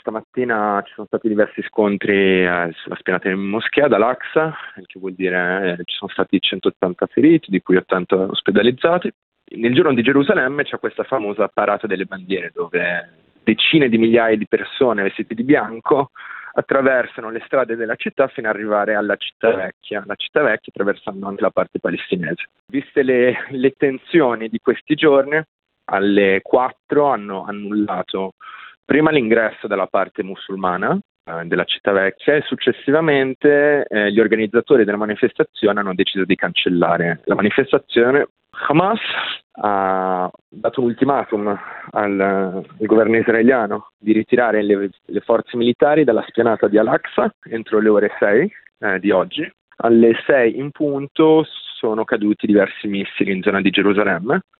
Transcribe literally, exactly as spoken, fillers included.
stamattina ci sono stati diversi scontri eh, sulla spianata di moschea ad Al-Aqsa, il che vuol dire eh, ci sono stati centottanta feriti, di cui ottanta ospedalizzati. Nel giorno di Gerusalemme c'è questa famosa parata delle bandiere, dove decine di migliaia di persone vestite di bianco attraversano le strade della città fino ad arrivare alla città vecchia, la città vecchia attraversando anche la parte palestinese. Viste le, le tensioni di questi giorni, alle quattro hanno annullato prima l'ingresso dalla parte musulmana eh, della città vecchia e successivamente eh, gli organizzatori della manifestazione hanno deciso di cancellare la manifestazione. Hamas ha dato un ultimatum al, al governo israeliano di ritirare le, le forze militari dalla spianata di Al-Aqsa entro le ore sei eh, di oggi. Alle sei in punto sono caduti diversi missili in zona di Gerusalemme